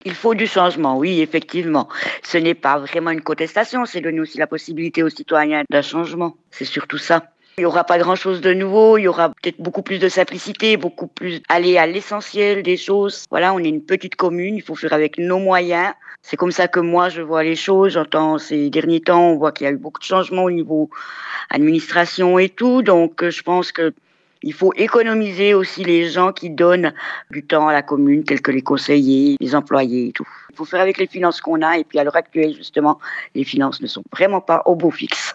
Il faut du changement, oui, effectivement. Ce n'est pas vraiment une contestation, c'est donner aussi la possibilité aux citoyens d'un changement. C'est surtout ça. Il y aura pas grand-chose de nouveau, il y aura peut-être beaucoup plus de simplicité, beaucoup plus aller à l'essentiel des choses. Voilà, on est une petite commune, il faut faire avec nos moyens. C'est comme ça que moi je vois les choses. J'entends ces derniers temps, on voit qu'il y a eu beaucoup de changements au niveau administration et tout. Donc, je pense que il faut économiser aussi les gens qui donnent du temps à la commune, tels que les conseillers, les employés et tout. Il faut faire avec les finances qu'on a. Et puis, à l'heure actuelle, justement, les finances ne sont vraiment pas au beau fixe.